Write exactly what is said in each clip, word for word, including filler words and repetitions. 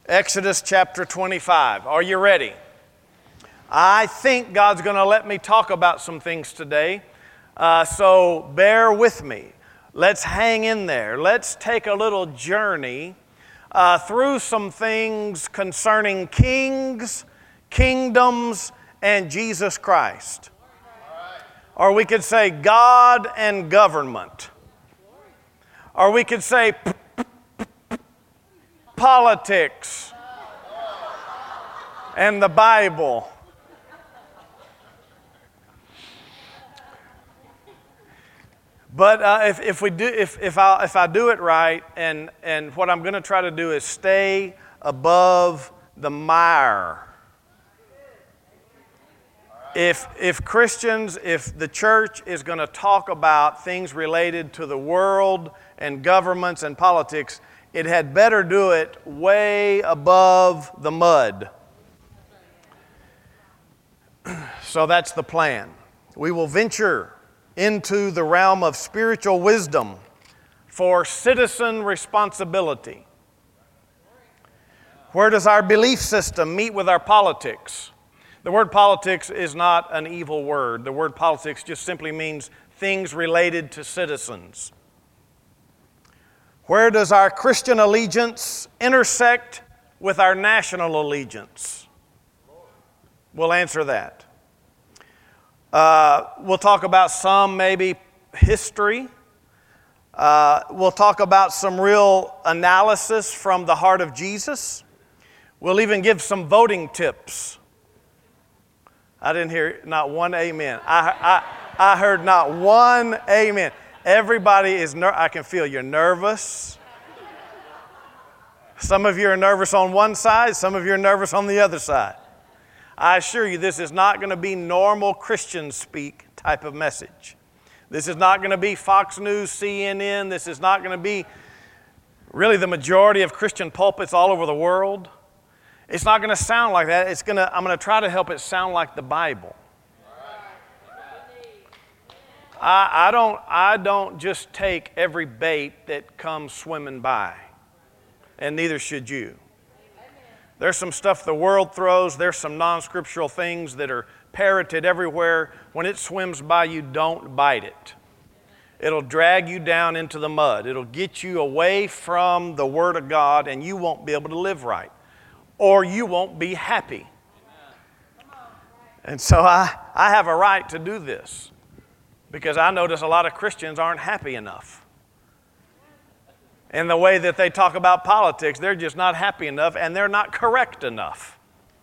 Exodus chapter twenty-five. Are you ready? I think God's going to let me talk about some things today, uh, so bear with me. Let's hang in there. Let's take a little journey uh, through some things concerning kings, kingdoms, and Jesus Christ. Or we could say God and government. Or we could say p- p- p- politics and the Bible. But uh, if, if we do, if if I if I do it right, and and what I'm going to try to do is stay above the mire. If if Christians, if the church is going to talk about things related to the world and governments and politics, it had better do it way above the mud. So that's the plan. We will venture into the realm of spiritual wisdom for citizen responsibility. Where does our belief system meet with our politics? The word politics is not an evil word. The word politics just simply means things related to citizens. Where does our Christian allegiance intersect with our national allegiance? We'll answer that. Uh, we'll talk about some maybe history. Uh, we'll talk about some real analysis from the heart of Jesus. We'll even give some voting tips. I didn't hear not one amen. I, I, I heard not one amen. Everybody is, ner- I can feel you're nervous. Some of you are nervous on one side, some of you are nervous on the other side. I assure you, this is not going to be normal Christian speak type of message. This is not going to be Fox News, C N N. This is not going to be really the majority of Christian pulpits all over the world. It's not going to sound like that. It's going to, I'm going to try to help it sound like the Bible. I, I don't, I don't just take every bait that comes swimming by, and neither should you. There's some stuff the world throws. There's some non-scriptural things that are parroted everywhere. When it swims by you, don't bite it. It'll drag you down into the mud. It'll get you away from the Word of God, and you won't be able to live right. Or you won't be happy. And so I, I have a right to do this because I notice a lot of Christians aren't happy enough. In the way that they talk about politics, they're just not happy enough and they're not correct enough.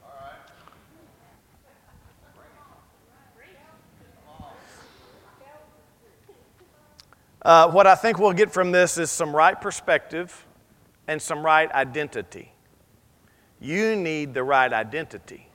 Uh, what I think we'll get from this is some right perspective and some right identity. You need the right identity.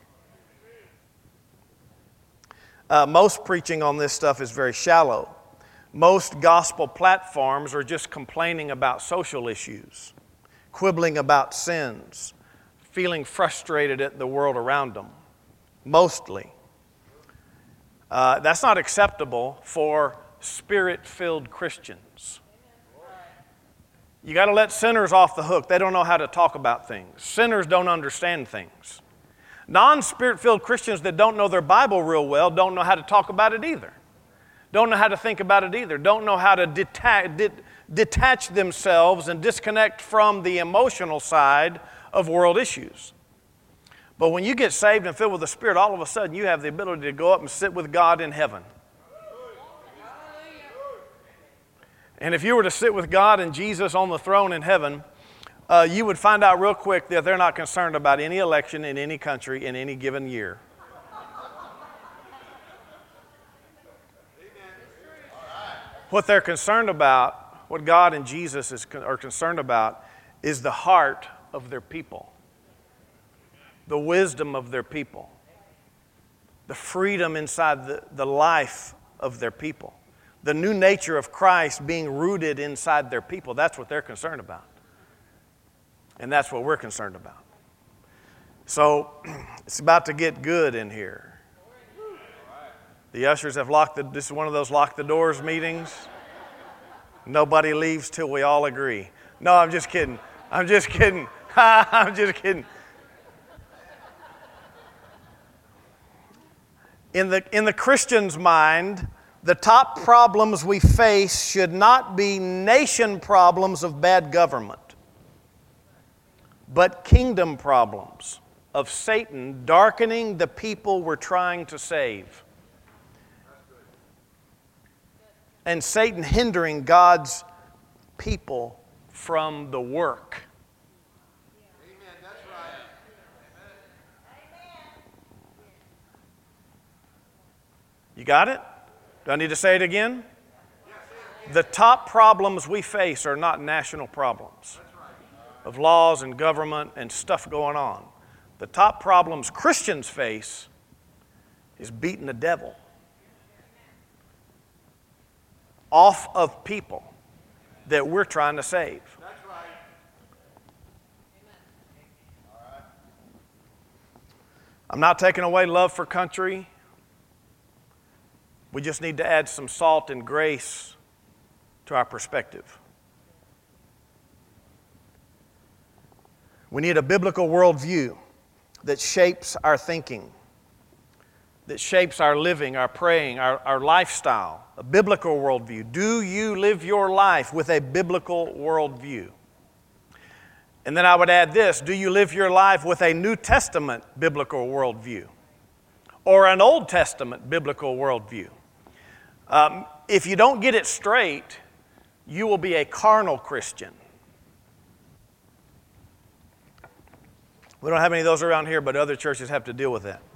Uh, most preaching on this stuff is very shallow. Most gospel platforms are just complaining about social issues, quibbling about sins, feeling frustrated at the world around them, mostly. Uh, that's not acceptable for Spirit-filled Christians. You got to let sinners off the hook. They don't know how to talk about things. Sinners don't understand things. Non-Spirit-filled Christians that don't know their Bible real well don't know how to talk about it either. Don't know how to think about it either. Don't know how to detach, de- detach themselves and disconnect from the emotional side of world issues. But when you get saved and filled with the Spirit, all of a sudden you have the ability to go up and sit with God in heaven. And if you were to sit with God and Jesus on the throne in heaven, uh, you would find out real quick that they're not concerned about any election in any country in any given year. What they're concerned about, what God and Jesus is, are concerned about, is the heart of their people, the wisdom of their people, the freedom inside the, the life of their people, the new nature of Christ being rooted inside their people. That's what they're concerned about. And that's what we're concerned about. So it's about to get good in here. The ushers have locked the, this is one of those lock the doors meetings. Nobody leaves till we all agree. No, I'm just kidding. I'm just kidding. I'm just kidding. In the, in the Christian's mind, the top problems we face should not be nation problems of bad government, but kingdom problems of Satan darkening the people we're trying to save. And Satan hindering God's people from the work. Amen. That's right. You got it? Do I need to say it again? The top problems we face are not national problems of laws and government and stuff going on. The top problems Christians face is beating the devil off of people that we're trying to save. That's right. I'm not taking away love for country. We just need to add some salt and grace to our perspective. We need a biblical worldview that shapes our thinking, that shapes our living, our praying, our, our lifestyle. A biblical worldview. Do you live your life with a biblical worldview? And then I would add this: do you live your life with a New Testament biblical worldview or an Old Testament biblical worldview? Um, if you don't get it straight, you will be a carnal Christian. We don't have any of those around here, but other churches have to deal with that.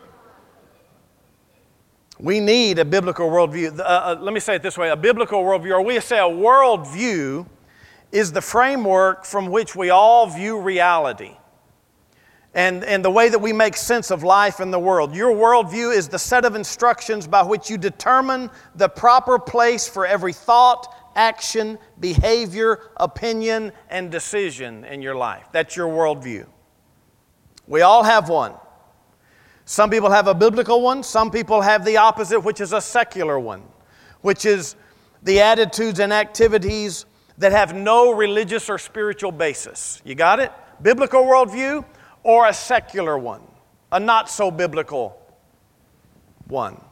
We need a biblical worldview. Uh, uh, let me say it this way. A biblical worldview, or we say a worldview, is the framework from which we all view reality and, and the way that we make sense of life in the world. Your worldview is the set of instructions by which you determine the proper place for every thought, action, behavior, opinion, and decision in your life. That's your worldview. We all have one. Some people have a biblical one. Some people have the opposite, which is a secular one, which is the attitudes and activities that have no religious or spiritual basis. You got it? Biblical worldview or a secular one, a not so biblical one.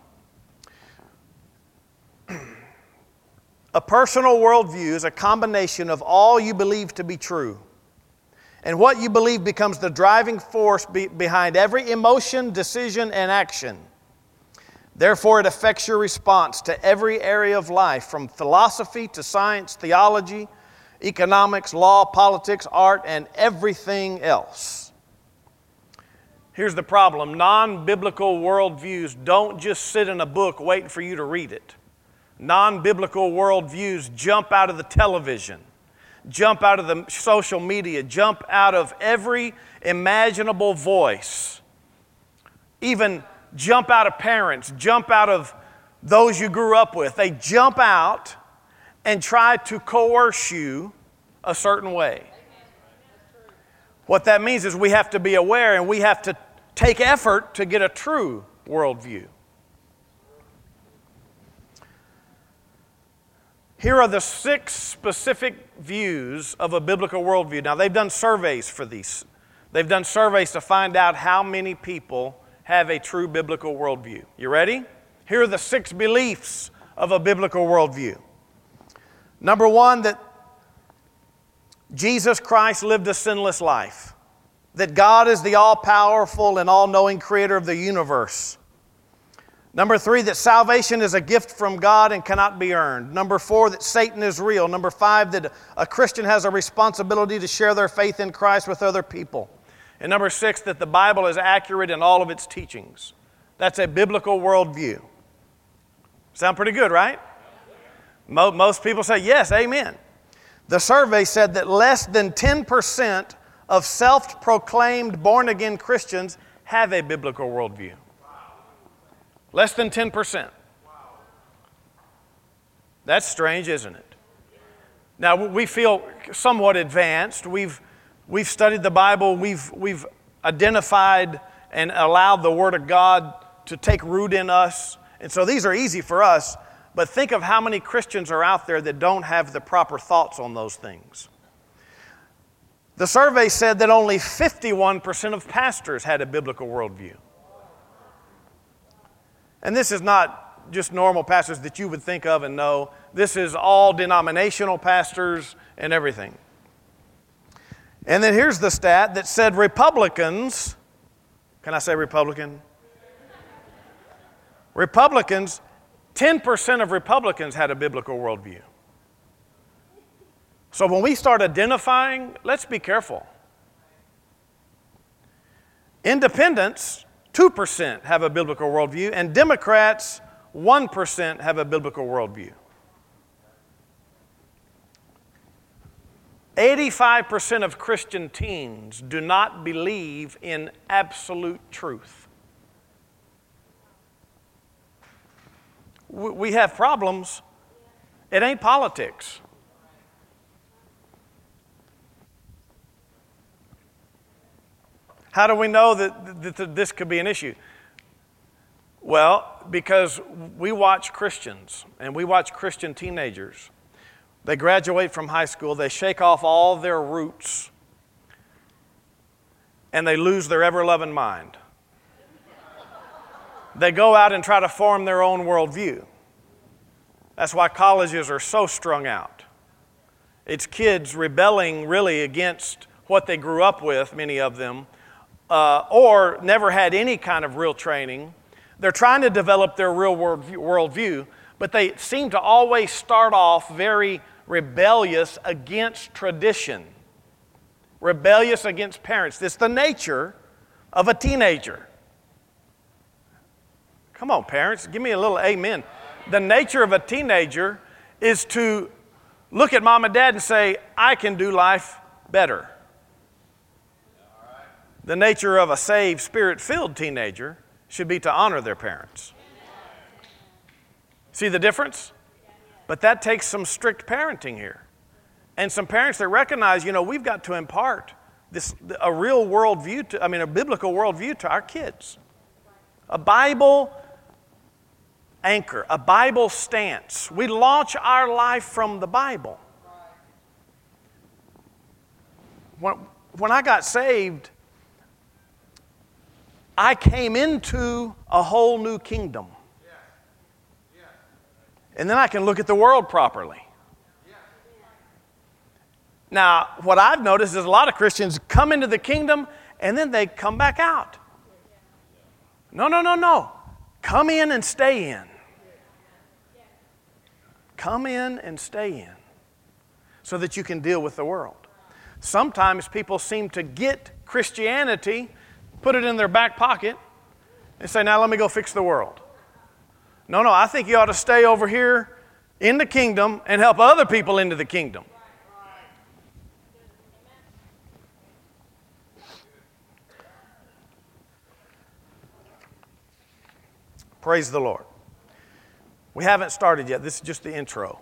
A personal worldview is a combination of all you believe to be true. And what you believe becomes the driving force be- behind every emotion, decision, and action. Therefore, it affects your response to every area of life, from philosophy to science, theology, economics, law, politics, art, and everything else. Here's the problem. Non-biblical worldviews don't just sit in a book waiting for you to read it. Non-biblical worldviews jump out of the television, jump out of the social media, jump out of every imaginable voice, even jump out of parents, jump out of those you grew up with. They jump out and try to coerce you a certain way. What that means is we have to be aware and we have to take effort to get a true worldview. Here are the six specific views of a biblical worldview. Now, they've done surveys for these. They've done surveys to find out how many people have a true biblical worldview. You ready? Here are the six beliefs of a biblical worldview. Number one, that Jesus Christ lived a sinless life. That God is the all-powerful and all-knowing creator of the universe. Number three, that salvation is a gift from God and cannot be earned. Number four, that Satan is real. Number five, that a Christian has a responsibility to share their faith in Christ with other people. And number six, that the Bible is accurate in all of its teachings. That's a biblical worldview. Sound pretty good, right? Most people say, yes, amen. The survey said that less than ten percent of self-proclaimed born-again Christians have a biblical worldview. Less than ten percent. That's strange, isn't it? Now, we feel somewhat advanced. We've, we've studied the Bible. We've, we've identified and allowed the Word of God to take root in us. And so these are easy for us. But think of how many Christians are out there that don't have the proper thoughts on those things. The survey said that only fifty-one percent of pastors had a biblical worldview. And this is not just normal pastors that you would think of and know. This is all denominational pastors and everything. And then here's the stat that said Republicans, can I say Republican? Republicans, ten percent of Republicans had a biblical worldview. So when we start identifying, let's be careful. Independents, two percent have a biblical worldview, and Democrats, one percent have a biblical worldview. eighty-five percent of Christian teens do not believe in absolute truth. We have problems. It ain't politics. How do we know that, that this could be an issue? Well, because we watch Christians and we watch Christian teenagers. They graduate from high school, they shake off all their roots, and they lose their ever-loving mind. They go out and try to form their own worldview. That's why colleges are so strung out. It's kids rebelling really against what they grew up with, many of them, uh, or never had any kind of real training. They're trying to develop their real world worldview, but they seem to always start off very rebellious against tradition, rebellious against parents. It's the nature of a teenager. Come on, parents, give me a little amen. The nature of a teenager is to look at mom and dad and say, I can do life better. The nature of a saved, spirit-filled teenager should be to honor their parents. See the difference? But that takes some strict parenting here. And some parents that recognize, you know, we've got to impart this a real worldview, to, I mean, a biblical worldview to our kids. A Bible anchor, a Bible stance. We launch our life from the Bible. When, when I got saved, I came into a whole new kingdom. And then I can look at the world properly. Now, what I've noticed is a lot of Christians come into the kingdom and then they come back out. No, no, no, no. Come in and stay in. Come in and stay in so that you can deal with the world. Sometimes people seem to get Christianity, put it in their back pocket, and say, now let me go fix the world. No, no, I think you ought to stay over here in the kingdom and help other people into the kingdom. Praise the Lord. We haven't started yet. This is just the intro.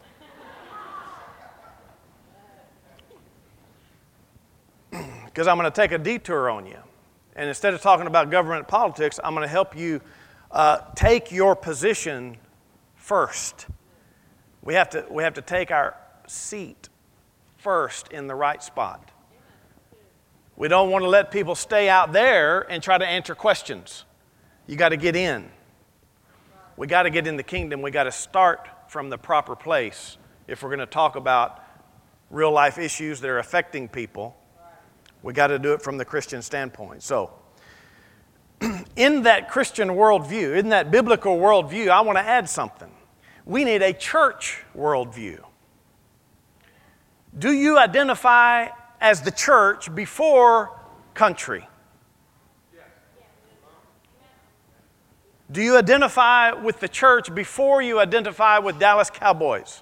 Because I'm going to take a detour on you. And instead of talking about government politics, I'm going to help you uh, take your position first. We have to, we have to take our seat first in the right spot. We don't want to let people stay out there and try to answer questions. You got to get in. We got to get in the kingdom. We got to start from the proper place if we're going to talk about real life issues that are affecting people. We got to do it from the Christian standpoint. So, in that Christian worldview, in that biblical worldview, I want to add something. We need a church worldview. Do you identify as the church before country? Do you identify with the church before you identify with Dallas Cowboys?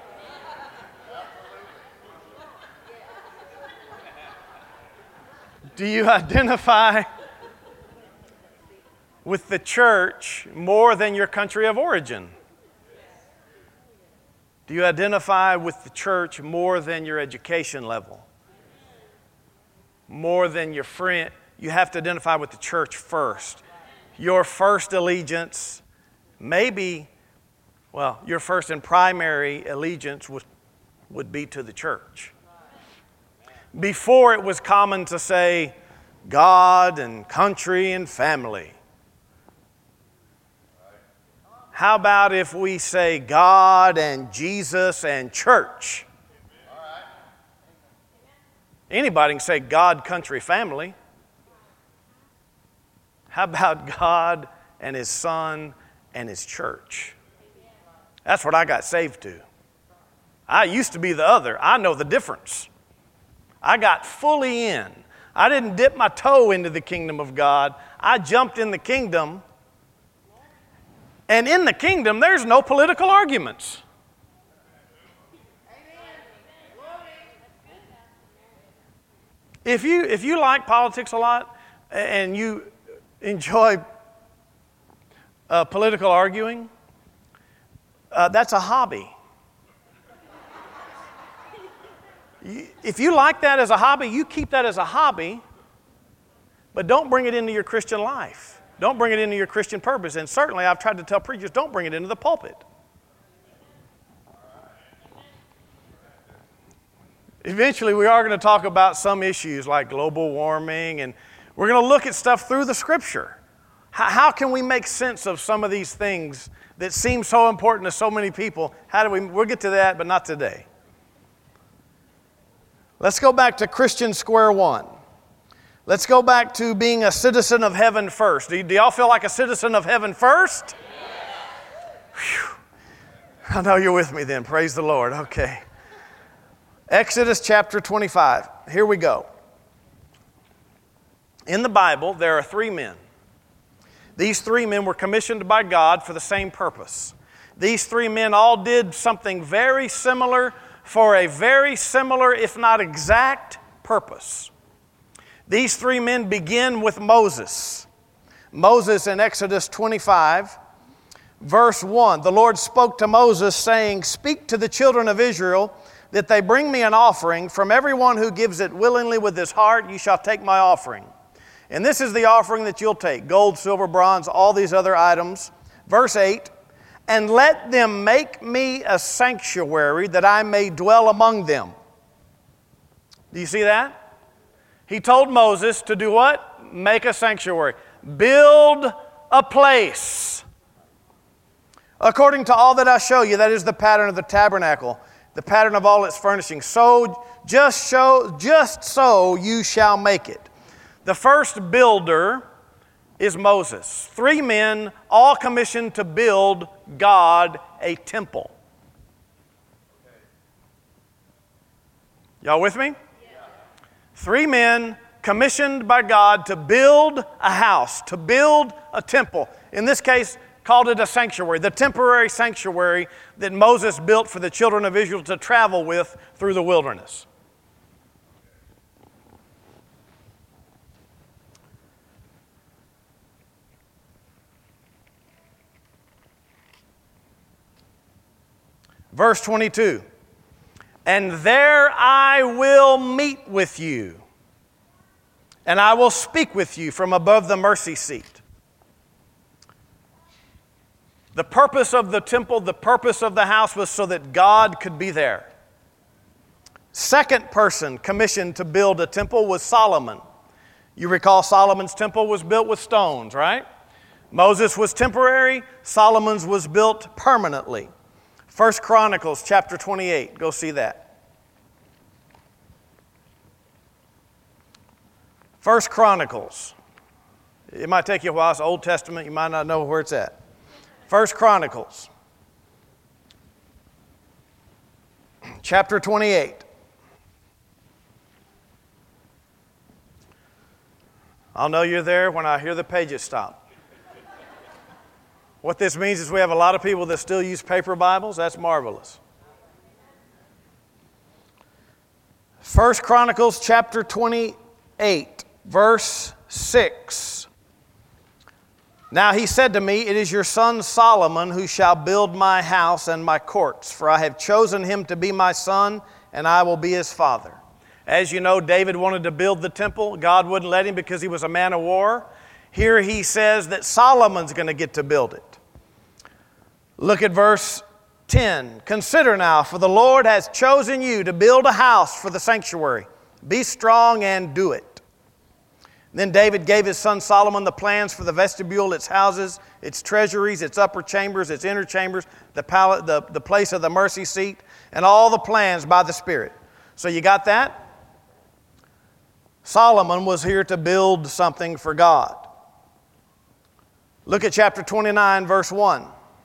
Do you identify with the church more than your country of origin? Do you identify with the church more than your education level? More than your friend? You have to identify with the church first. Your first allegiance, maybe, well, your first and primary allegiance would, would be to the church. before it was common to say God and country and family. How about if we say God and Jesus and church? Anybody can say God, country, family. How about God and His Son and His church? That's what I got saved to. I used to be the other. I know the difference. I got fully in. I didn't dip my toe into the kingdom of God. I jumped in the kingdom. And in the kingdom, there's no political arguments. If you, if you like politics a lot and you enjoy uh, political arguing, uh, that's a hobby. You, if you like that as a hobby, you keep that as a hobby, but don't bring it into your Christian life. Don't bring it into your Christian purpose. And certainly I've tried to tell preachers, don't bring it into the pulpit. Eventually, we are going to talk about some issues like global warming, and we're going to look at stuff through the Scripture. How, how can we make sense of some of these things that seem so important to so many people? How do we? We'll get to that, but not today. Let's go back to Christian square one. Let's go back to being a citizen of heaven first. Do, y- do y'all feel like a citizen of heaven first? Whew. I know you're with me then. Praise the Lord. Okay. Exodus chapter twenty-five. Here we go. In the Bible, there are three men. These three men were commissioned by God for the same purpose. These three men all did something very similar for a very similar, if not exact, purpose. These three men begin with Moses. Moses in Exodus twenty-five, verse one. The Lord spoke to Moses, saying, "Speak to the children of Israel, that they bring me an offering. From everyone who gives it willingly with his heart, you shall take my offering. And this is the offering that you'll take, gold, silver, bronze, all these other items." Verse eight, "And let them make me a sanctuary, that I may dwell among them." Do you see that? He told Moses to do what? Make a sanctuary. Build a place. "According to all that I show you," that is the pattern of the tabernacle, the pattern of all its furnishings. "So just show, just so you shall make it." The first builder is Moses. Three men, all commissioned to build God a temple. Y'all with me? Yeah. Three men commissioned by God to build a house, to build a temple. In this case, called it a sanctuary, the temporary sanctuary that Moses built for the children of Israel to travel with through the wilderness. Verse twenty-two, "And there I will meet with you, and I will speak with you from above the mercy seat." The purpose of the temple, the purpose of the house was so that God could be there. Second person commissioned to build a temple was Solomon. You recall Solomon's temple was built with stones, right? Moses was temporary, Solomon's was built permanently. First Chronicles chapter twenty-eight, go see that. First Chronicles. It might take you a while, it's Old Testament, you might not know where it's at. First Chronicles chapter twenty-eight. I'll know you're there when I hear the pages stop. What this means is we have a lot of people that still use paper Bibles. That's marvelous. First Chronicles chapter twenty-eight, verse six. "Now he said to me, it is your son Solomon who shall build my house and my courts, for I have chosen him to be my son, and I will be his father." As you know, David wanted to build the temple. God wouldn't let him because he was a man of war. Here he says that Solomon's going to get to build it. Look at verse ten. "Consider now, for the Lord has chosen you to build a house for the sanctuary. Be strong and do it. Then David gave his son Solomon the plans for the vestibule, its houses, its treasuries, its upper chambers, its inner chambers, the, palace, the, the place of the mercy seat, and all the plans by the Spirit. So you got that? Solomon was here to build something for God. Look at chapter twenty-nine, verse one.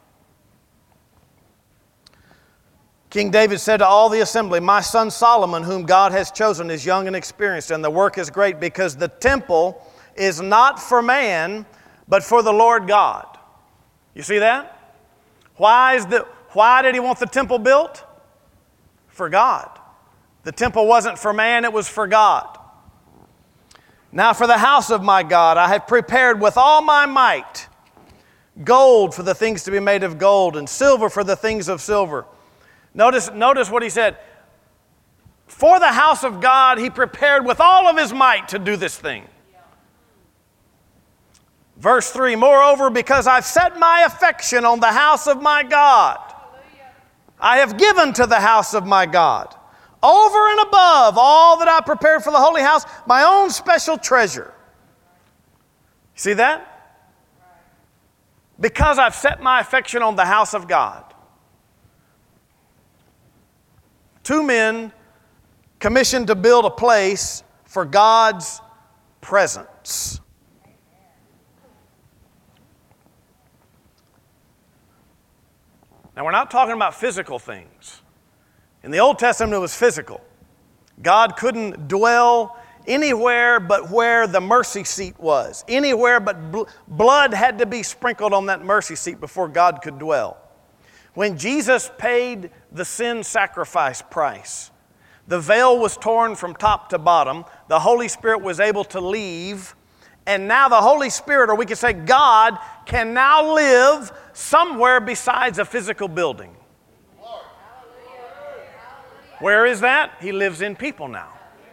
King David said to all the assembly, my son Solomon, whom God has chosen, is young and experienced, and the work is great, because the temple is not for man, but for the Lord God. You see that? Why is the, why did he want the temple built? For God. The temple wasn't for man, it was for God. Now for the house of my God, I have prepared with all my might gold for the things to be made of gold, and silver for the things of silver. Notice, notice what he said. For the house of God, he prepared with all of his might to do this thing. Verse three, moreover, because I've set my affection on the house of my God, I have given to the house of my God, over and above all that I prepared for the holy house, my own special treasure. See that? Because I've set my affection on the house of God. Two men commissioned to build a place for God's presence. Now, we're not talking about physical things. In the Old Testament, it was physical. God couldn't dwell anywhere but where the mercy seat was. Anywhere but bl- blood had to be sprinkled on that mercy seat before God could dwell. When Jesus paid the sin sacrifice price, the veil was torn from top to bottom. The Holy Spirit was able to leave. And now the Holy Spirit, or we could say God, can now live somewhere besides a physical building. Where is that? He lives in people now.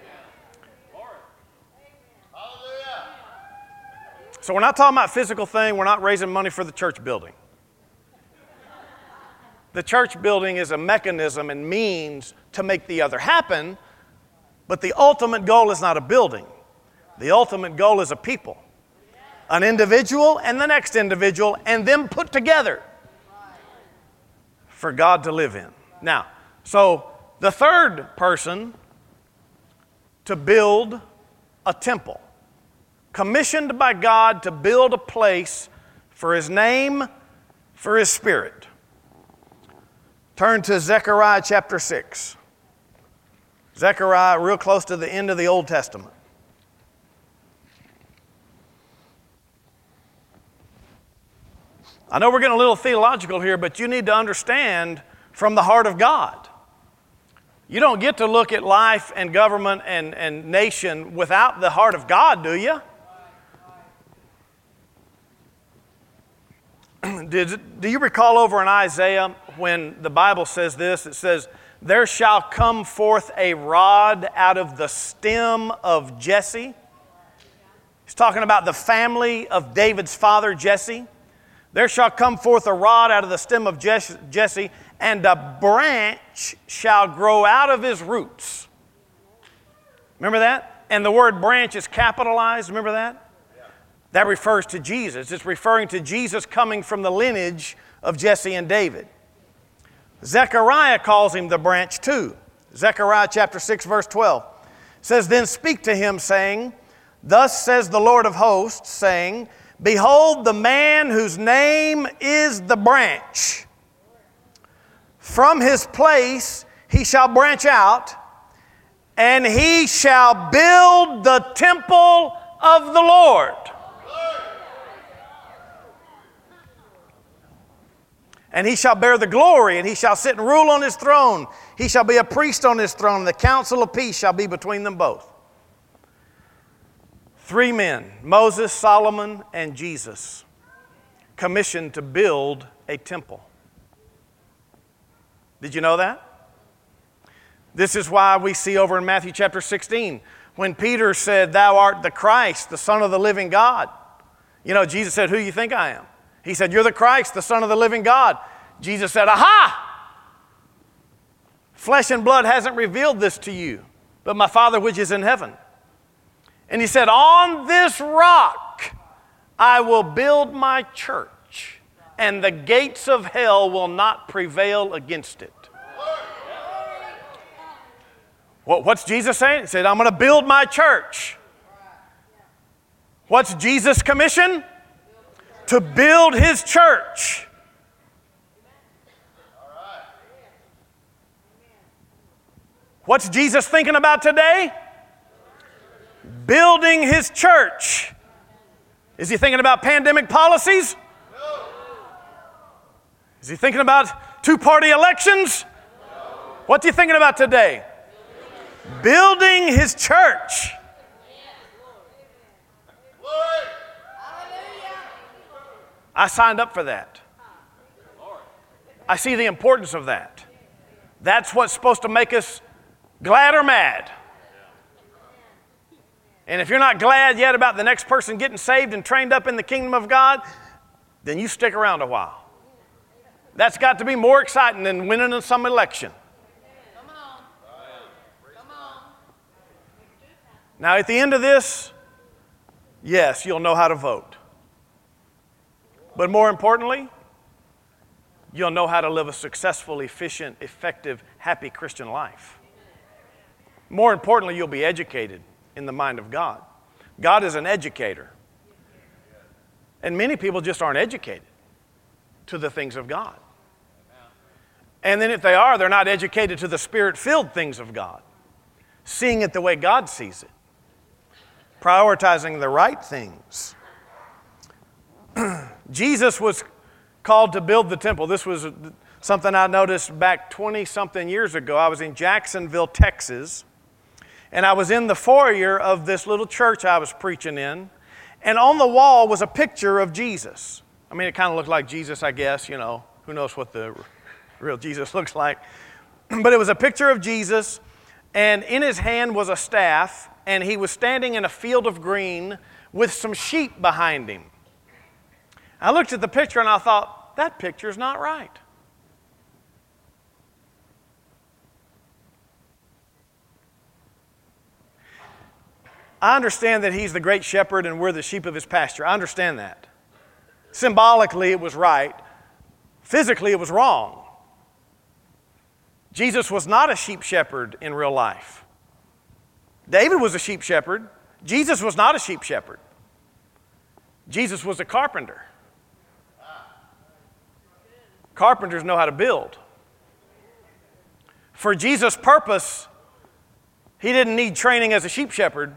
So we're not talking about physical thing. We're not raising money for the church building. The church building is a mechanism and means to make the other happen, but the ultimate goal is not a building. The ultimate goal is a people. An individual and the next individual, and them put together for God to live in. Now, so the third person to build a temple, commissioned by God to build a place for His name, for His Spirit. Turn to Zechariah chapter six. Zechariah, real close to the end of the Old Testament. I know we're getting a little theological here, but you need to understand from the heart of God. You don't get to look at life and government and, and nation without the heart of God, do you? Did, do you recall over in Isaiah when the Bible says this? It says, there shall come forth a rod out of the stem of Jesse. He's talking about the family of David's father, Jesse. There shall come forth a rod out of the stem of Jesse, and a branch shall grow out of his roots. Remember that? And the word branch is capitalized. Remember that? That refers to Jesus. It's referring to Jesus coming from the lineage of Jesse and David. Zechariah calls him the branch too. Zechariah chapter six, verse twelve says, then speak to him, saying, thus says the Lord of hosts, saying, behold, the man whose name is the branch. From his place he shall branch out, and he shall build the temple of the Lord. And he shall bear the glory, and he shall sit and rule on his throne. He shall be a priest on his throne, and the council of peace shall be between them both. Three men, Moses, Solomon, and Jesus, commissioned to build a temple. Did you know that? This is why we see over in Matthew chapter sixteen, when Peter said, thou art the Christ, the Son of the living God. You know, Jesus said, who do you think I am? He said, you're the Christ, the Son of the living God. Jesus said, aha! Flesh and blood hasn't revealed this to you, but my Father which is in heaven. And he said, on this rock I will build my church, and the gates of hell will not prevail against it. Well, what's Jesus saying? He said, I'm going to build my church. What's Jesus' commission? To build his church. What's Jesus thinking about today? Building his church. Is he thinking about pandemic policies? Is he thinking about two-party elections? What's he thinking about today? Building his church. I signed up for that. I see the importance of that. That's what's supposed to make us glad or mad. And if you're not glad yet about the next person getting saved and trained up in the kingdom of God, then you stick around a while. That's got to be more exciting than winning in some election. Come on. Come on. Now, at the end of this, yes, you'll know how to vote. But more importantly, you'll know how to live a successful, efficient, effective, happy Christian life. More importantly, you'll be educated in the mind of God. God is an educator. And many people just aren't educated to the things of God. And then if they are, they're not educated to the Spirit-filled things of God. Seeing it the way God sees it. Prioritizing the right things. Jesus was called to build the temple. This was something I noticed back twenty-something years ago. I was in Jacksonville, Texas, and I was in the foyer of this little church I was preaching in, and on the wall was a picture of Jesus. I mean, it kind of looked like Jesus, I guess, you know. Who knows what the real Jesus looks like. But it was a picture of Jesus, and in his hand was a staff, and he was standing in a field of green with some sheep behind him. I looked at the picture and I thought, that picture's not right. I understand that he's the great shepherd and we're the sheep of his pasture. I understand that. Symbolically, it was right. Physically, it was wrong. Jesus was not a sheep shepherd in real life. David was a sheep shepherd. Jesus was not a sheep shepherd. Jesus was a carpenter. Carpenters know how to build. For Jesus' purpose, he didn't need training as a sheep shepherd.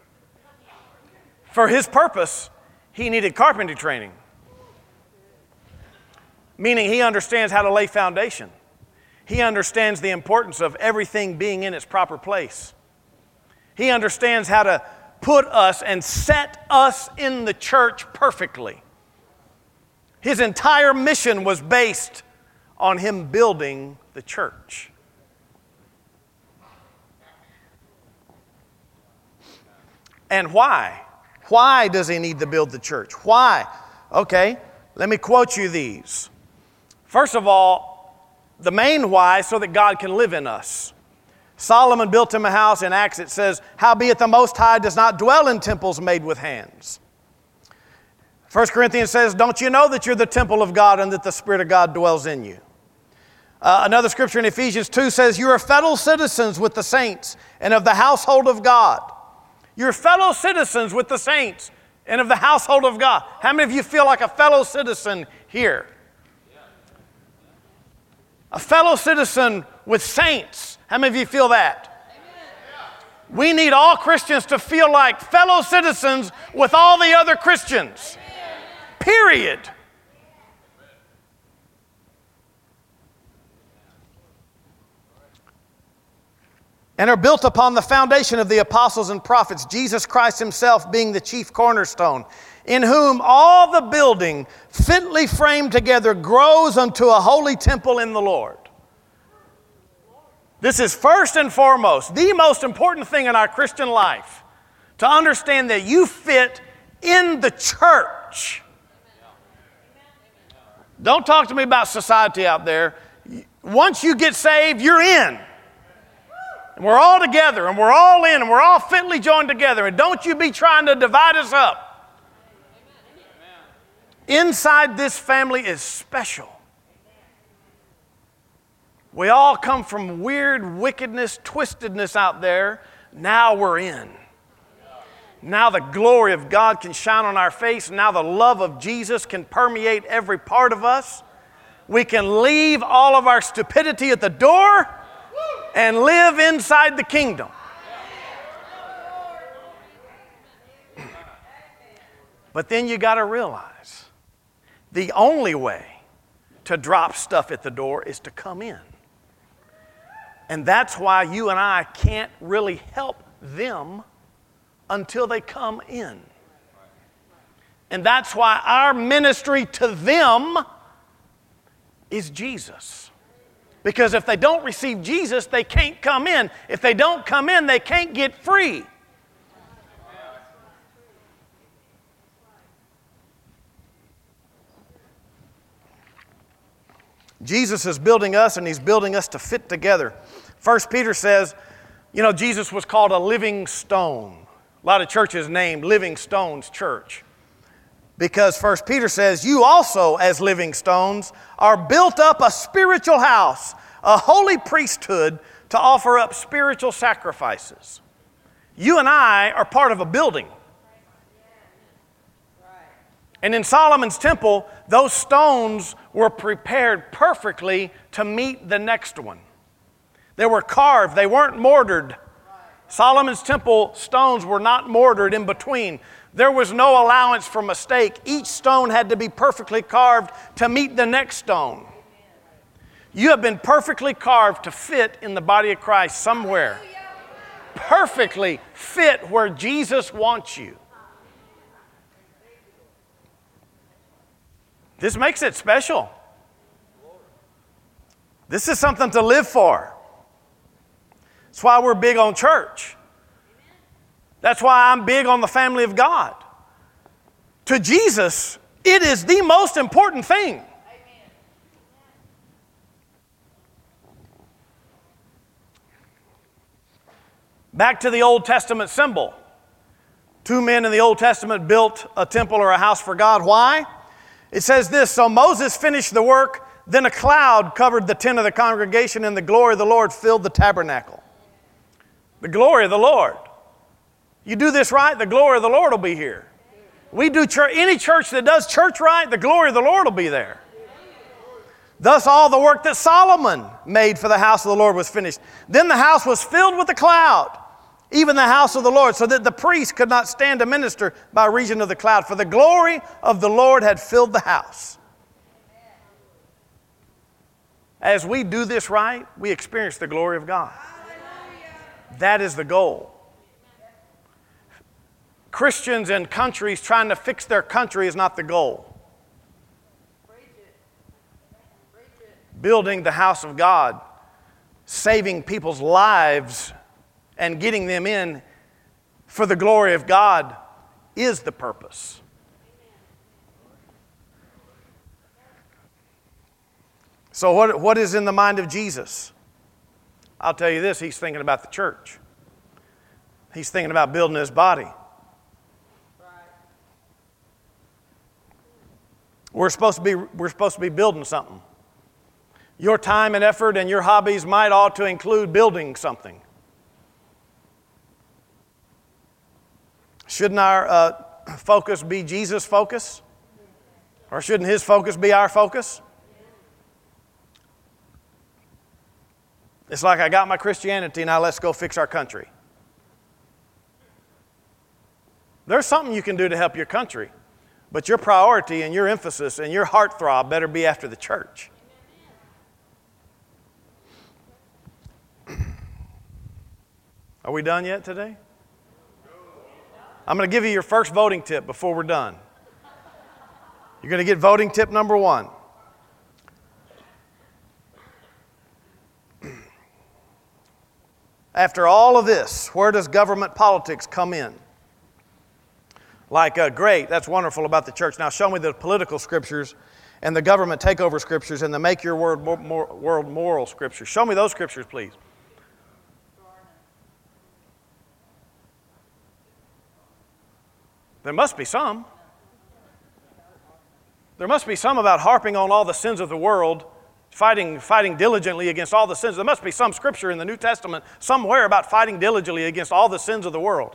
For his purpose, he needed carpentry training. Meaning he understands how to lay foundation. He understands the importance of everything being in its proper place. He understands how to put us and set us in the church perfectly. His entire mission was based on him building the church. And why? Why does he need to build the church? Why? Okay, let me quote you these. First of all, the main why, so that God can live in us. Solomon built him a house. In Acts it says, howbeit the Most High does not dwell in temples made with hands. First Corinthians says, don't you know that you're the temple of God and that the Spirit of God dwells in you? Uh, another scripture in Ephesians two says, you are fellow citizens with the saints and of the household of God. You're fellow citizens with the saints and of the household of God. How many of you feel like a fellow citizen here? A fellow citizen with saints. How many of you feel that? Amen. We need all Christians to feel like fellow citizens with all the other Christians. Amen. Period. And are built upon the foundation of the apostles and prophets, Jesus Christ himself being the chief cornerstone, in whom all the building fitly framed together grows unto a holy temple in the Lord. This is first and foremost, the most important thing in our Christian life, to understand that you fit in the church. Don't talk to me about society out there. Once you get saved, you're in. And we're all together, and we're all in, and we're all fitly joined together. And don't you be trying to divide us up. Amen. Inside this family is special. We all come from weird wickedness, twistedness out there. Now we're in. Now the glory of God can shine on our face. Now the love of Jesus can permeate every part of us. We can leave all of our stupidity at the door and live inside the kingdom. But then you got to realize the only way to drop stuff at the door is to come in. And that's why you and I can't really help them until they come in. And that's why our ministry to them is Jesus. Because if they don't receive Jesus, they can't come in. If they don't come in, they can't get free. Jesus is building us, and He's building us to fit together. First Peter says, you know, Jesus was called a living stone. A lot of churches named Living Stones Church. Because First Peter says, you also, as living stones, are built up a spiritual house, a holy priesthood to offer up spiritual sacrifices. You and I are part of a building. And in Solomon's temple, those stones were prepared perfectly to meet the next one. They were carved, they weren't mortared. Solomon's temple stones were not mortared in between. There was no allowance for mistake. Each stone had to be perfectly carved to meet the next stone. You have been perfectly carved to fit in the body of Christ somewhere. Perfectly fit where Jesus wants you. This makes it special. This is something to live for. That's why we're big on church. That's why I'm big on the family of God. To Jesus, it is the most important thing. Back to the Old Testament symbol. Two men in the Old Testament built a temple or a house for God. Why? It says this, so Moses finished the work, then a cloud covered the tent of the congregation, and the glory of the Lord filled the tabernacle. The glory of the Lord. You do this right, the glory of the Lord will be here. We do church, any church that does church right, the glory of the Lord will be there. Thus all the work that Solomon made for the house of the Lord was finished. Then the house was filled with a cloud, even the house of the Lord, so that the priest could not stand to minister by reason of the cloud, for the glory of the Lord had filled the house. As we do this right, we experience the glory of God. That is the goal. Christians and countries trying to fix their country is not the goal. Building the house of God, saving people's lives, and getting them in for the glory of God is the purpose. So what, what is in the mind of Jesus? I'll tell you this, He's thinking about the church. He's thinking about building His body. We're supposed to be, we're supposed to be building something. Your time and effort and your hobbies might ought to include building something. Shouldn't our uh, focus be Jesus' focus? Or shouldn't His focus be our focus? It's like I got my Christianity, now let's go fix our country. There's something you can do to help your country, but your priority and your emphasis and your heartthrob better be after the church. Are we done yet today? I'm going to give you your first voting tip before we're done. You're going to get voting tip number one. After all of this, where does government politics come in? Like, uh, great, that's wonderful about the church. Now show me the political scriptures and the government takeover scriptures and the make your world, more, more, world moral scriptures. Show me those scriptures, please. There must be some. There must be some about harping on all the sins of the world, fighting, fighting diligently against all the sins. There must be some scripture in the New Testament somewhere about fighting diligently against all the sins of the world.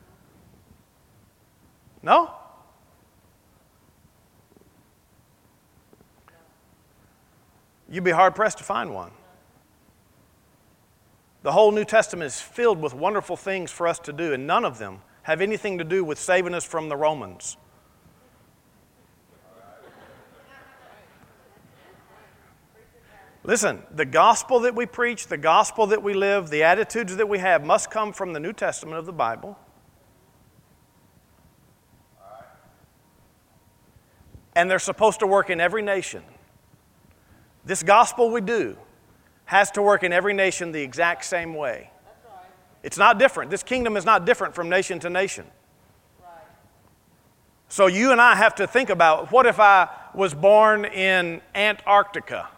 No? You'd be hard-pressed to find one. The whole New Testament is filled with wonderful things for us to do, and none of them have anything to do with saving us from the Romans. Listen, the gospel that we preach, the gospel that we live, the attitudes that we have must come from the New Testament of the Bible. And they're supposed to work in every nation. This gospel we do has to work in every nation the exact same way. It's not different. This kingdom is not different from nation to nation. So you and I have to think about, what if I was born in Antarctica?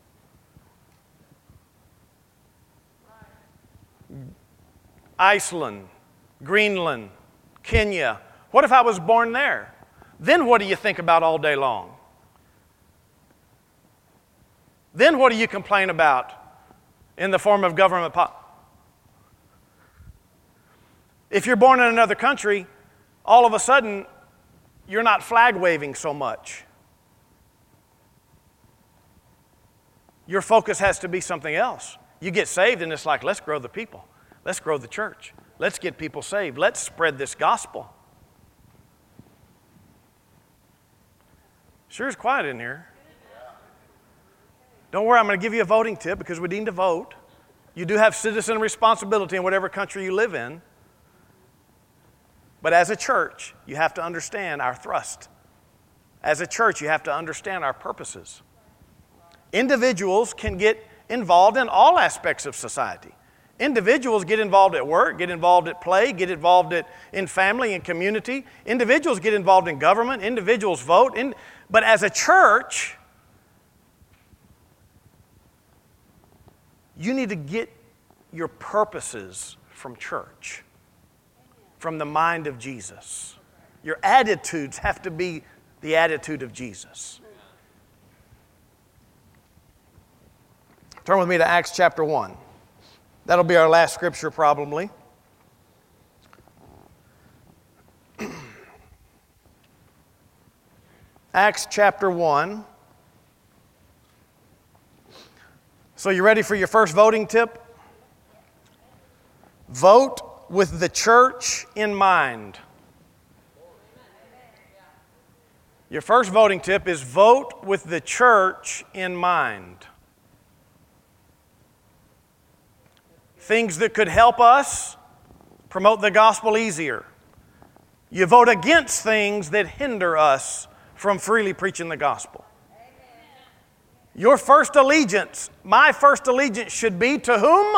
Iceland, Greenland, Kenya. What if I was born there? Then what do you think about all day long? Then what do you complain about in the form of government policy? If you're born in another country, all of a sudden, you're not flag waving so much. Your focus has to be something else. You get saved and it's like, let's grow the people. Let's grow the church. Let's get people saved. Let's spread this gospel. Sure is quiet in here. Don't worry, I'm going to give you a voting tip because we need to vote. You do have citizen responsibility in whatever country you live in. But as a church, you have to understand our thrust. As a church, you have to understand our purposes. Individuals can get involved in all aspects of society. Individuals get involved at work, get involved at play, get involved at, in family and community. Individuals get involved in government. Individuals vote. In, but as a church, you need to get your purposes from church, from the mind of Jesus. Your attitudes have to be the attitude of Jesus. Turn with me to Acts chapter one. That'll be our last scripture probably. Acts chapter one. So you ready for your first voting tip? Vote with the church in mind. Your first voting tip is vote with the church in mind. Things that could help us promote the gospel easier. You vote against things that hinder us from freely preaching the gospel. Your first allegiance, my first allegiance should be to whom?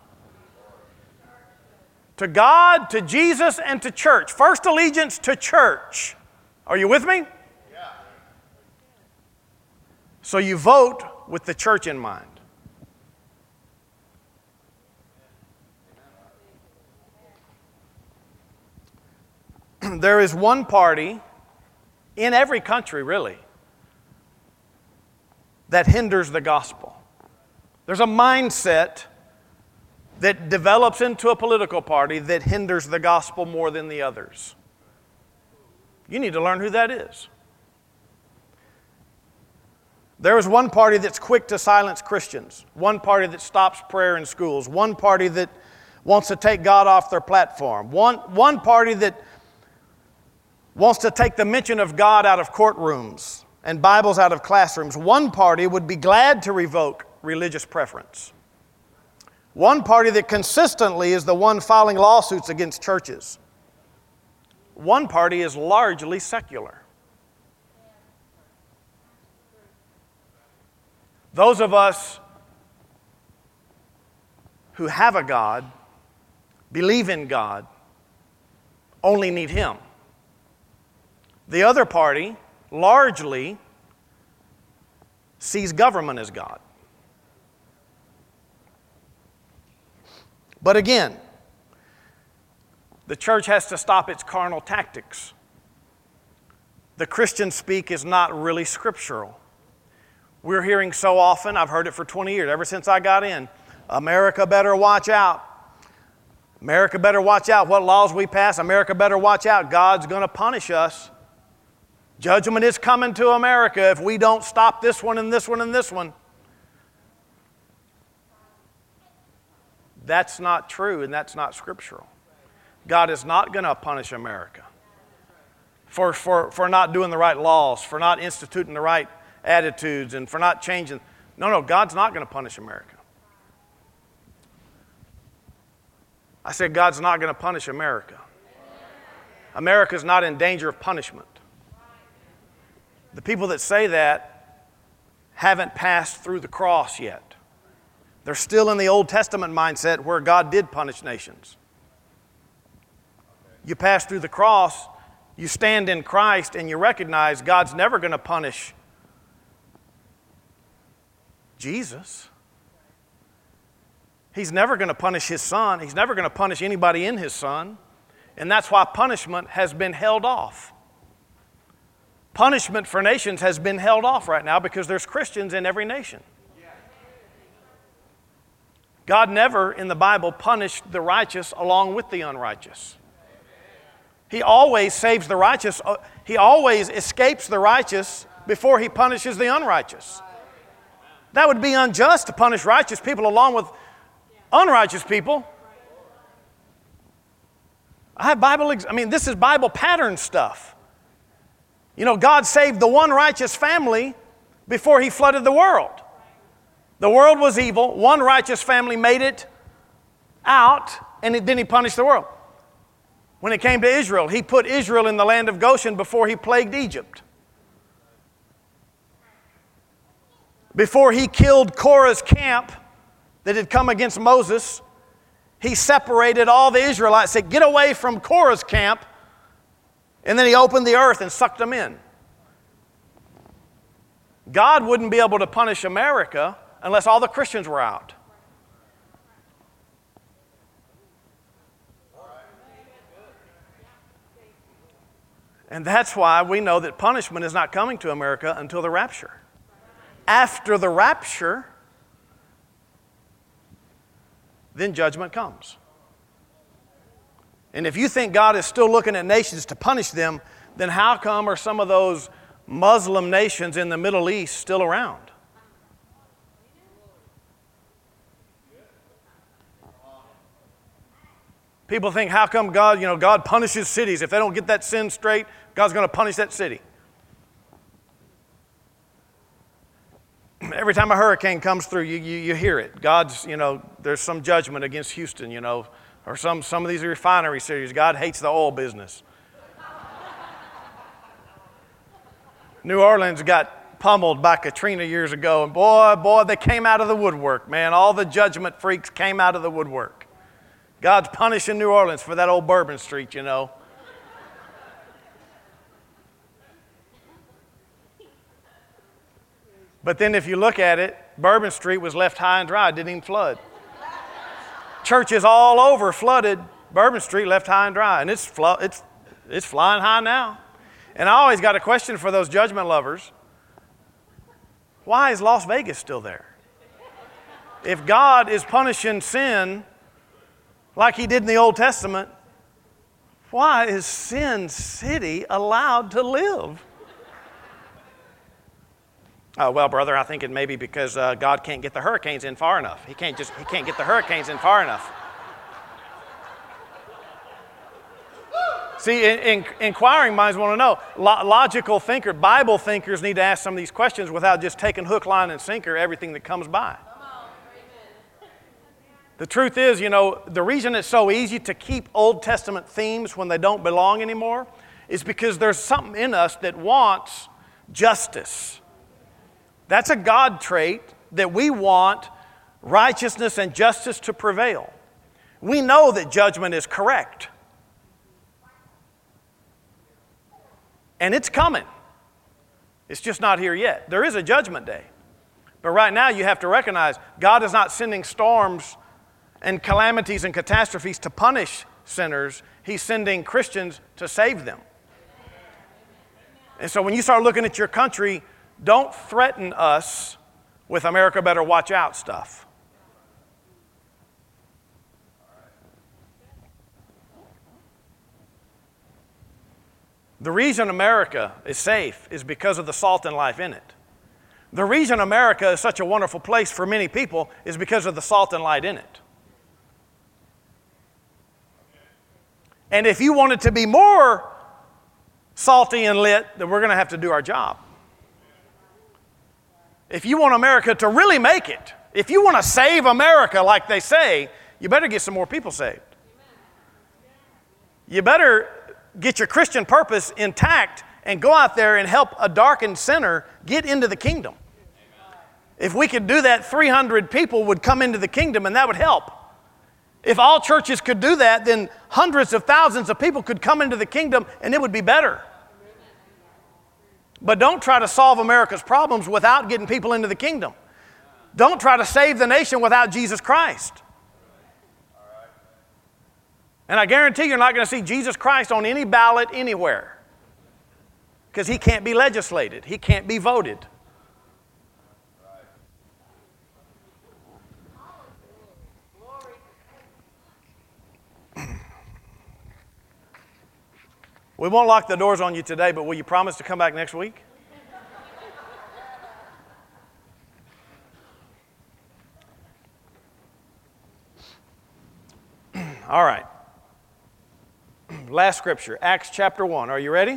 To God, to Jesus, and to church. First allegiance to church. Are you with me? Yeah. So you vote with the church in mind. There is one party in every country, really, that hinders the gospel. There's a mindset that develops into a political party that hinders the gospel more than the others. You need to learn who that is. There is one party that's quick to silence Christians, one party that stops prayer in schools, one party that wants to take God off their platform, one, one party that wants to take the mention of God out of courtrooms and Bibles out of classrooms. One party would be glad to revoke religious preference. One party that consistently is the one filing lawsuits against churches. One party is largely secular. Those of us who have a God, believe in God, only need Him. The other party largely sees government as God. But again, the church has to stop its carnal tactics. the Christian speak is not really scriptural. We're hearing so often, I've heard it for twenty years, ever since I got in, America better watch out. America better watch out what laws we pass. America better watch out. God's going to punish us. Judgment is coming to America if we don't stop this one and this one and this one. That's not true, and that's not scriptural. God is not going to punish America for, for, for not doing the right laws, for not instituting the right attitudes, and for not changing. No, no, God's not going to punish America. I said God's not going to punish America. America's not in danger of punishment. The people that say that haven't passed through the cross yet. They're still in the Old Testament mindset where God did punish nations. You pass through the cross, you stand in Christ, and you recognize God's never going to punish Jesus. He's never going to punish His Son. He's never going to punish anybody in His Son. And that's why punishment has been held off. Punishment for nations has been held off right now because there's Christians in every nation. God never in the Bible punished the righteous along with the unrighteous. He always saves the righteous. He always escapes the righteous before He punishes the unrighteous. That would be unjust to punish righteous people along with unrighteous people. I have Bible, I mean, this is Bible pattern stuff. You know, God saved the one righteous family before He flooded the world. The world was evil. One righteous family made it out, and then He punished the world. When it came to Israel, He put Israel in the land of Goshen before He plagued Egypt. Before He killed Korah's camp that had come against Moses, He separated all the Israelites, said, get away from Korah's camp, and then He opened the earth and sucked them in. God wouldn't be able to punish America unless all the Christians were out. And that's why we know that punishment is not coming to America until the rapture. After the rapture, then judgment comes. And if you think God is still looking at nations to punish them, then how come are some of those Muslim nations in the Middle East still around? People think, how come God, you know, God punishes cities? If they don't get that sin straight, God's going to punish that city. Every time a hurricane comes through, you, you, you hear it. God's, you know, there's some judgment against Houston, you know, or some, some of these refinery cities. God hates the oil business. New Orleans got pummeled by Katrina years ago, and boy, boy, they came out of the woodwork, man. All the judgment freaks came out of the woodwork. God's punishing New Orleans for that old Bourbon Street, you know. But then if you look at it, Bourbon Street was left high and dry. It didn't even flood. Churches all over flooded. Bourbon Street left high and dry. And it's, flo- it's, it's flying high now. And I always got a question for those judgment lovers. Why is Las Vegas still there? If God is punishing sin like He did in the Old Testament, why is Sin City allowed to live? Uh, well, brother, I think it may be because uh, God can't get the hurricanes in far enough. He can't just, he can't get the hurricanes in far enough. See, in, in, inquiring minds want to know. Lo- logical thinker, Bible thinkers need to ask some of these questions without just taking hook, line, and sinker everything that comes by. The truth is, you know, the reason it's so easy to keep Old Testament themes when they don't belong anymore is because there's something in us that wants justice. That's a God trait, that we want righteousness and justice to prevail. We know that judgment is correct. And it's coming. It's just not here yet. There is a judgment day. But right now you have to recognize God is not sending storms and calamities and catastrophes to punish sinners. He's sending Christians to save them. And so when you start looking at your country, don't threaten us with America better watch out stuff. The reason America is safe is because of the salt and life in it. The reason America is such a wonderful place for many people is because of the salt and light in it. And if you want it to be more salty and lit, then we're going to have to do our job. If you want America to really make it, if you want to save America like they say, you better get some more people saved. You better get your Christian purpose intact and go out there and help a darkened sinner get into the kingdom. If we could do that, three hundred people would come into the kingdom, and that would help. If all churches could do that, then hundreds of thousands of people could come into the kingdom, and it would be better. But don't try to solve America's problems without getting people into the kingdom. Don't try to save the nation without Jesus Christ. And I guarantee you're not going to see Jesus Christ on any ballot anywhere, because he can't be legislated. He can't be voted. We won't lock the doors on you today, but will you promise to come back next week? All right. Last scripture, Acts chapter one. Are you ready?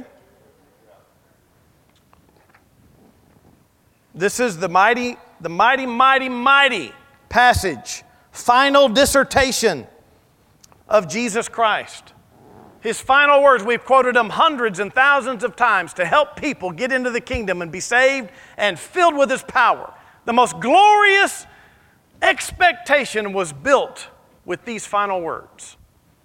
This is the mighty, the mighty, mighty, mighty passage, final dissertation of Jesus Christ. His final words, we've quoted them hundreds and thousands of times to help people get into the kingdom and be saved and filled with His power. The most glorious expectation was built with these final words.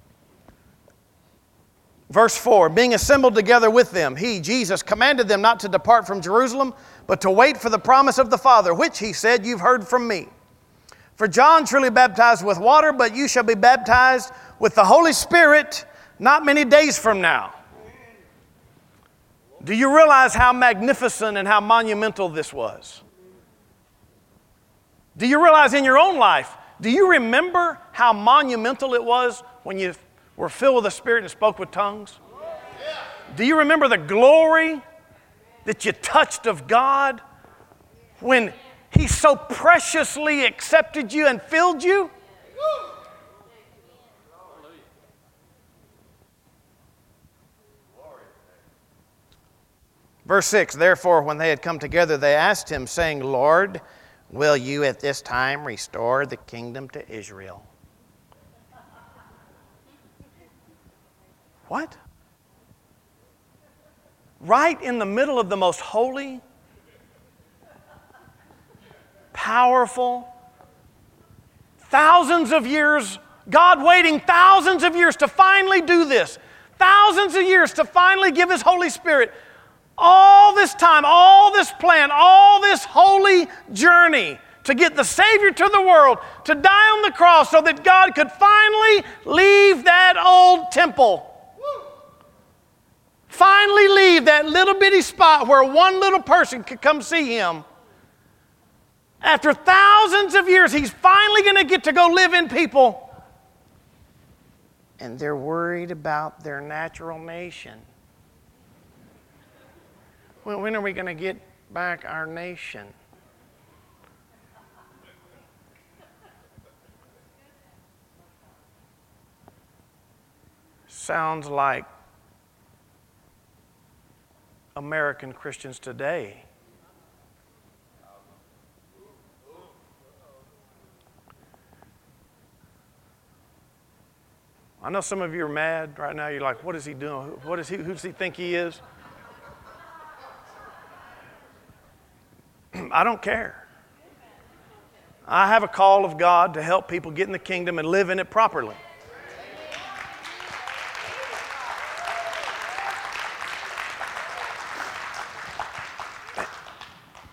Verse four, being assembled together with them, He, Jesus, commanded them not to depart from Jerusalem, but to wait for the promise of the Father, which He said, you've heard from me. For John truly baptized with water, but you shall be baptized with the Holy Spirit not many days from now. Do you realize how magnificent and how monumental this was? Do you realize in your own life, do you remember how monumental it was when you were filled with the Spirit and spoke with tongues? Do you remember the glory that you touched of God when He so preciously accepted you and filled you? Verse six, therefore, when they had come together, they asked Him, saying, Lord, will you at this time restore the kingdom to Israel? What? Right in the middle of the most holy, powerful, thousands of years, God waiting thousands of years to finally do this, thousands of years to finally give His Holy Spirit. All this time, all this plan, all this holy journey to get the Savior to the world, to die on the cross so that God could finally leave that old temple. Finally leave that little bitty spot where one little person could come see Him. After thousands of years, He's finally going to get to go live in people. And they're worried about their natural nation. Well, when are we going to get back our nation? Sounds like American Christians today. I know some of you are mad right now. You're like, what is he doing? What is he, who does he think he is? I don't care. I have a call of God to help people get in the kingdom and live in it properly.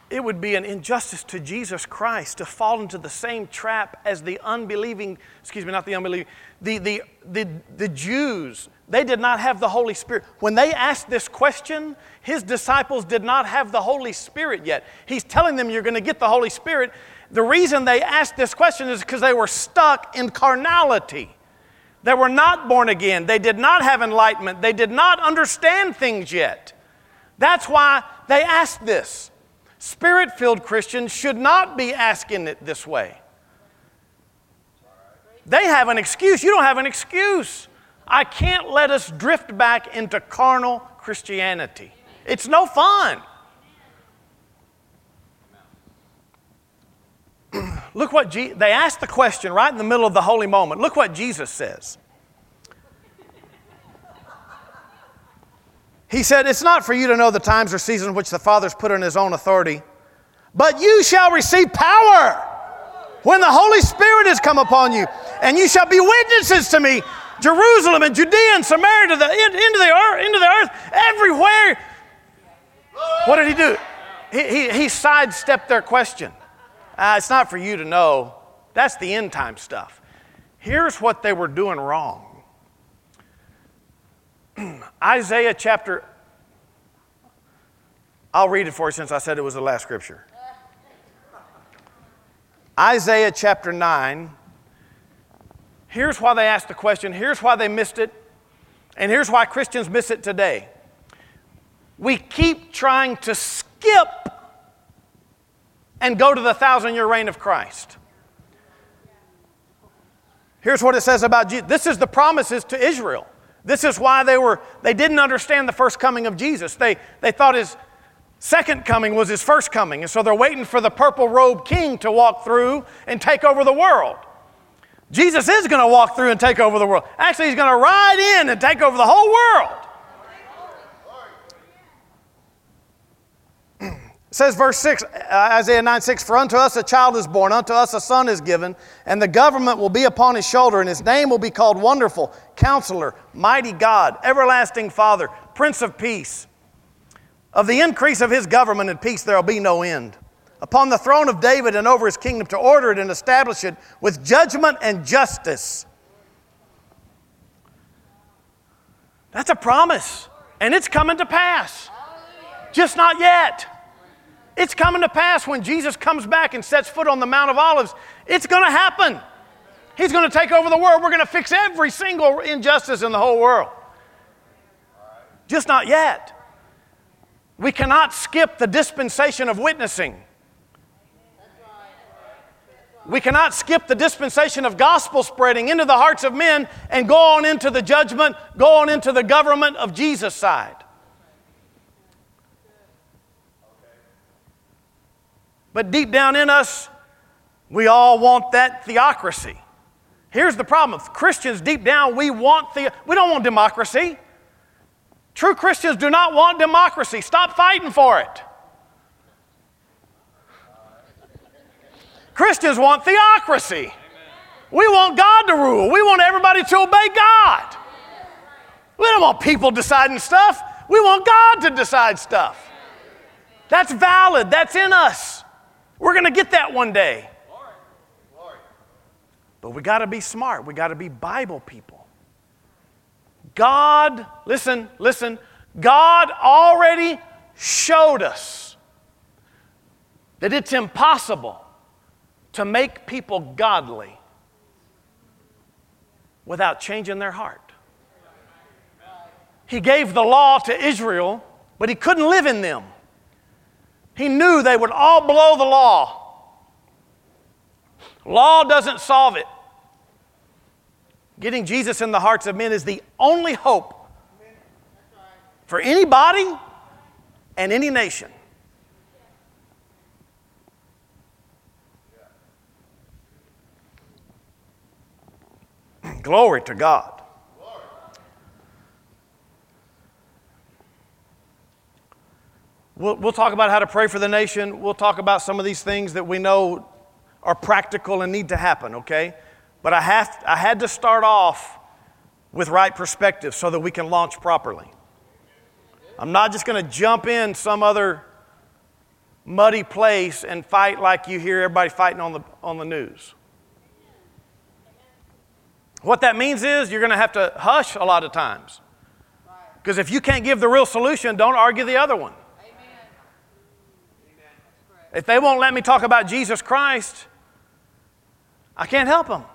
it would be an injustice to Jesus Christ to fall into the same trap as the unbelieving, excuse me, not the unbelieving, the, the, the, the Jews. They did not have the Holy Spirit. When they asked this question, his disciples did not have the Holy Spirit yet. He's telling them you're going to get the Holy Spirit. The reason they asked this question is because they were stuck in carnality. They were not born again. They did not have enlightenment. They did not understand things yet. That's why they asked this. Spirit-filled Christians should not be asking it this way. They have an excuse. You don't have an excuse. I can't let us drift back into carnal Christianity. It's no fun. Look what Je- they asked the question right in the middle of the holy moment. Look what Jesus says. He said, it's not for you to know the times or seasons which the Father's put in his own authority, but you shall receive power when the Holy Spirit has come upon you, and you shall be witnesses to me, Jerusalem and Judea and Samaria, to the end, into the earth, into the earth, everywhere. What did he do? He, he, he sidestepped their question. Uh, it's not for you to know. That's the end time stuff. Here's what they were doing wrong. Isaiah chapter, I'll read it for you since I said it was the last scripture. Isaiah chapter nine. Here's why they asked the question. Here's why they missed it. And here's why Christians miss it today. We keep trying to skip and go to the thousand-year reign of Christ. Here's what it says about Jesus. This is the promises to Israel. This is why they were, they didn't understand the first coming of Jesus. They, they thought his second coming was his first coming. And so they're waiting for the purple-robed king to walk through and take over the world. Jesus is going to walk through and take over the world. Actually, he's going to ride in and take over the whole world. It says verse six, Isaiah nine six, for unto us a child is born, unto us a son is given, and the government will be upon his shoulder, and his name will be called Wonderful, Counselor, Mighty God, Everlasting Father, Prince of Peace. Of the increase of his government and peace there will be no end. Upon the throne of David and over his kingdom, to order it and establish it with judgment and justice. That's a promise, and it's coming to pass. Just not yet. It's coming to pass when Jesus comes back and sets foot on the Mount of Olives. It's going to happen. He's going to take over the world. We're going to fix every single injustice in the whole world. Just not yet. We cannot skip the dispensation of witnessing. We cannot skip the dispensation of gospel spreading into the hearts of men and go on into the judgment, go on into the government of Jesus' side. But deep down in us, we all want that theocracy. Here's the problem. Christians, deep down, we want the, we don't want democracy. True Christians do not want democracy. Stop fighting for it. Christians want theocracy. We want God to rule. We want everybody to obey God. We don't want people deciding stuff. We want God to decide stuff. That's valid. That's in us. We're going to get that one day. But we got to be smart. We got to be Bible people. God, listen, listen, God already showed us that it's impossible to make people godly without changing their heart. He gave the law to Israel, but he couldn't live in them. He knew they would all blow the law. Law doesn't solve it. Getting Jesus in the hearts of men is the only hope for anybody and any nation. Glory to God. We'll, we'll talk about how to pray for the nation. We'll talk about some of these things that we know are practical and need to happen, okay? But I have I had to start off with right perspective so that we can launch properly. I'm not just going to jump in some other muddy place and fight like you hear everybody fighting on the, on the news. What that means is you're going to have to hush a lot of times. Because if you can't give the real solution, don't argue the other one. If they won't let me talk about Jesus Christ, I can't help them.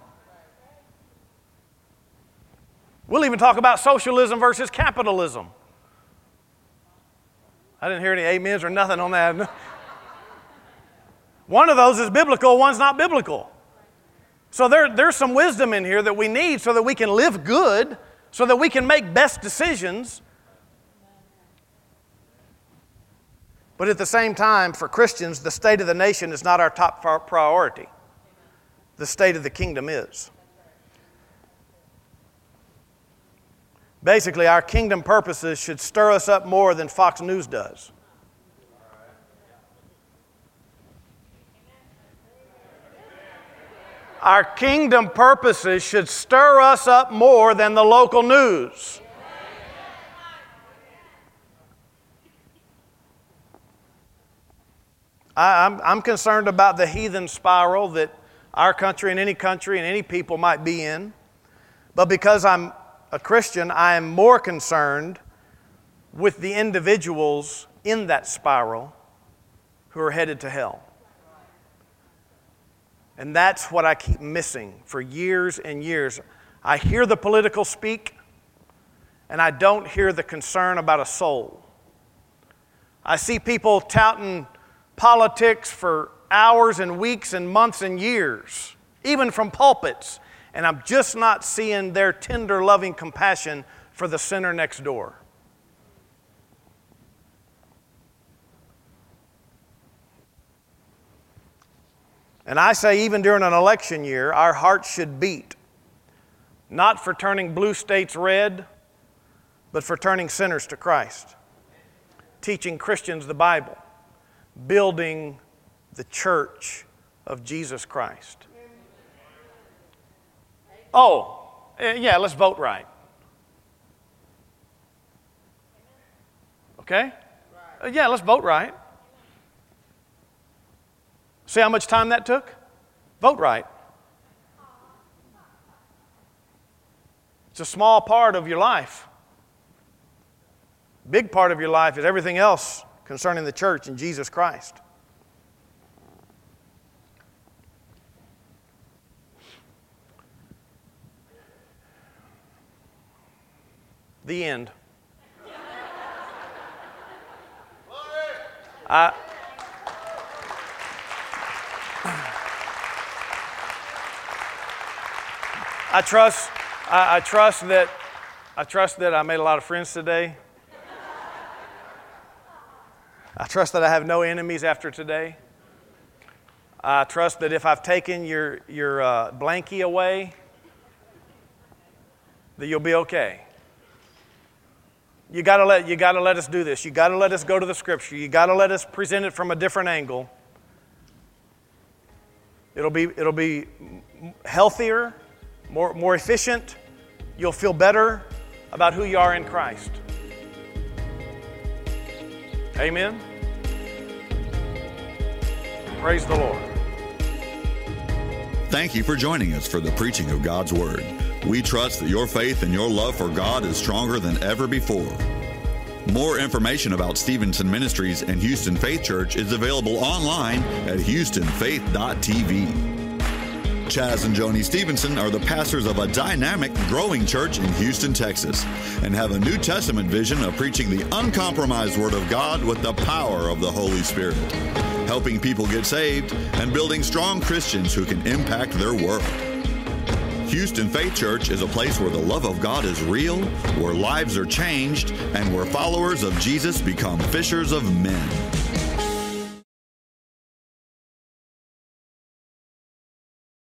We'll even talk about socialism versus capitalism. I didn't hear any amens or nothing on that. One of those is biblical, one's not biblical. So there, there's some wisdom in here that we need so that we can live good, so that we can make best decisions. But at the same time, for Christians, the state of the nation is not our top priority. The state of the kingdom is. Basically, our kingdom purposes should stir us up more than Fox News does. Our kingdom purposes should stir us up more than the local news. I, I'm, I'm concerned about the heathen spiral that our country and any country and any people might be in. But because I'm a Christian, I am more concerned with the individuals in that spiral who are headed to hell. And that's what I keep missing for years and years. I hear the political speak, and I don't hear the concern about a soul. I see people touting politics for hours and weeks and months and years, even from pulpits, and I'm just not seeing their tender, loving compassion for the sinner next door. And I say even during an election year, our hearts should beat, not for turning blue states red, but for turning sinners to Christ, teaching Christians the Bible, building the church of Jesus Christ. Oh, yeah, let's vote right. Okay? Yeah, let's vote right. See how much time that took? Vote right. It's a small part of your life. Big part of your life is everything else concerning the church and Jesus Christ. The end. I, I trust. I, I trust that. I trust that I made a lot of friends today. I trust that I have no enemies after today. I trust that if I've taken your your uh, blankie away, that you'll be okay. You gotta let you gotta let us do this. You gotta let us go to the Scripture. You gotta let us present it from a different angle. It'll be it'll be healthier, more more efficient. You'll feel better about who you are in Christ. Amen. Praise the Lord. Thank you for joining us for the preaching of God's Word. We trust that your faith and your love for God is stronger than ever before. More information about Stevenson Ministries and Houston Faith Church is available online at houston faith dot t v. Chaz and Joni Stevenson are the pastors of a dynamic, growing church in Houston, Texas, and have a New Testament vision of preaching the uncompromised Word of God with the power of the Holy Spirit, helping people get saved and building strong Christians who can impact their world. Houston Faith Church is a place where the love of God is real, where lives are changed, and where followers of Jesus become fishers of men.